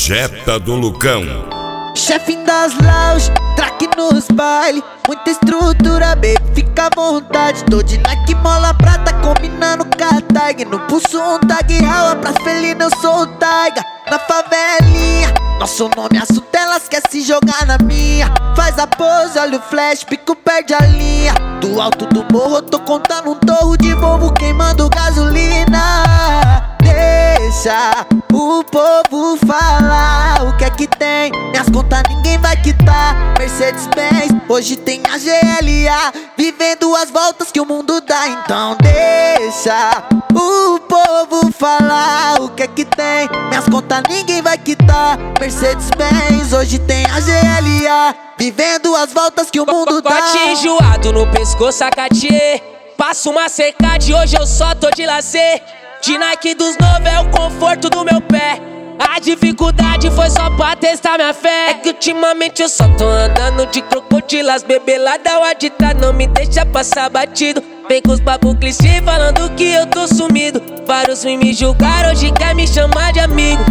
Projeta do Lucão. Chefe das lounge, traque nos baile, muita estrutura, baby, fica à vontade. Tô de Nike, mola prata, combinando com a tag. No pulso um tag, rala pra felina, eu sou o Taiga. Na favelinha, nosso nome assunto, elas quer se jogar na minha. Faz a pose, olha o flash, pico, perde a linha. Do alto do morro, eu tô contando um torro de Volvo, queimando gasolina. Deixa o povo falar o que é que tem. Minhas contas ninguém vai quitar. Mercedes-Benz, hoje tem a GLA, vivendo as voltas que o mundo dá. Então deixa o povo falar o que é que tem. Minhas contas ninguém vai quitar. Mercedes-Benz, hoje tem a GLA, vivendo as voltas que o mundo dá. Corte enjoado no pescoço, a Cartier. Passo uma secade, hoje eu só tô de lazer. De Nike dos novos é o conforto do meu pé. A dificuldade foi só pra testar minha fé. É que ultimamente eu só tô andando de crocodilas. Bebê lá da Wadita não me deixa passar batido. Vem com os papo clichê falando que eu tô sumido. Vários me julgaram, hoje quer me chamar de amigo.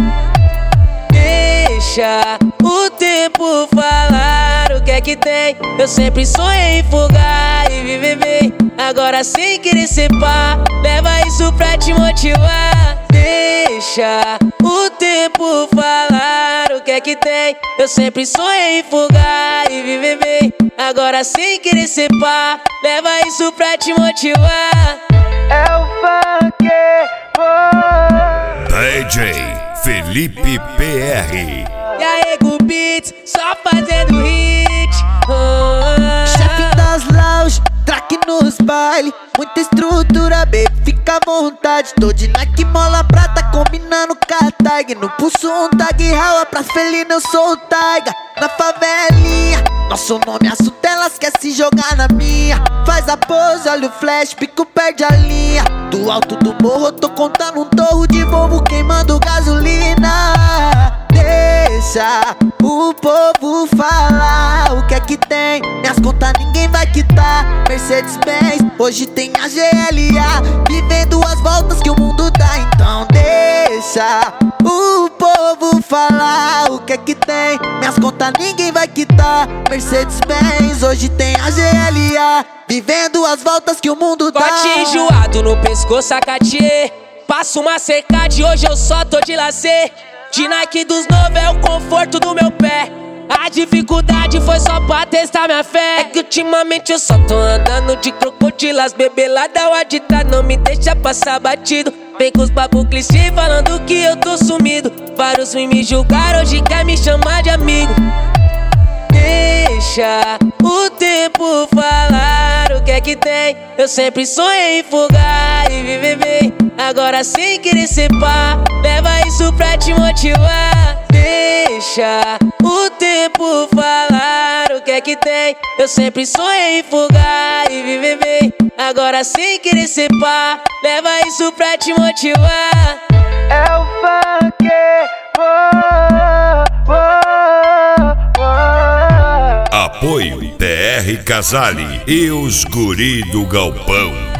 Deixa o tempo falar o que é que tem. Eu sempre sonhei em fugar e viver bem. Agora sem querer ser pá, leva isso pra te motivar. Deixa o tempo falar o que é que tem. Eu sempre sonhei em fugar e viver bem. Agora sem querer ser pá, leva isso pra te motivar. É o funk, DJ Felipe PR. E aí, Gu Beats, só fazendo hit. chefe das lounge, traque nos baile, muita estrutura, baby, fica à vontade. Tô de Nike, mola prata, combinando com a tag. No pulso um tag, rala pra felina, eu sou o Taiga. Na favelinha, nosso nome assunto, elas quer se jogar na minha. Faz a pose, olha o flash, pico, perde a linha. Do alto do morro, eu tô contando um torro de Volvo, queimando gasolina. Deixa o povo falar o que é que tem. Minhas contas ninguém vai quitar. Mercedes-Benz, hoje tem a GLA, vivendo as voltas que o mundo dá. Então deixa o povo falar o que é que tem. Minhas contas ninguém vai quitar. Mercedes-Benz, hoje tem a GLA, vivendo as voltas que o mundo dá. Corte enjoado no pescoço, a Cartier. Passo uma secade, hoje eu só tô de lazer. De Nike dos novos é o conforto do meu pé. A dificuldade foi só pra testar minha fé. É que ultimamente eu só tô andando de crocodilas. Bebê lá da Wadita não me deixa passar batido. Vem com os papo clichê falando que eu tô sumido. Vários me julgaram, hoje quer me chamar de amigo. Deixa o tempo falar o que é que tem. Eu sempre sonhei em fugar e viver bem. Agora sem querer ser pá, leva isso pra te motivar. Deixa o tempo falar o que é que tem. Eu sempre sonhei em fugar e viver bem. Agora sem querer ser pá, leva isso pra te motivar. É o funk, Apoio TR Casale e os Guri do Galpão.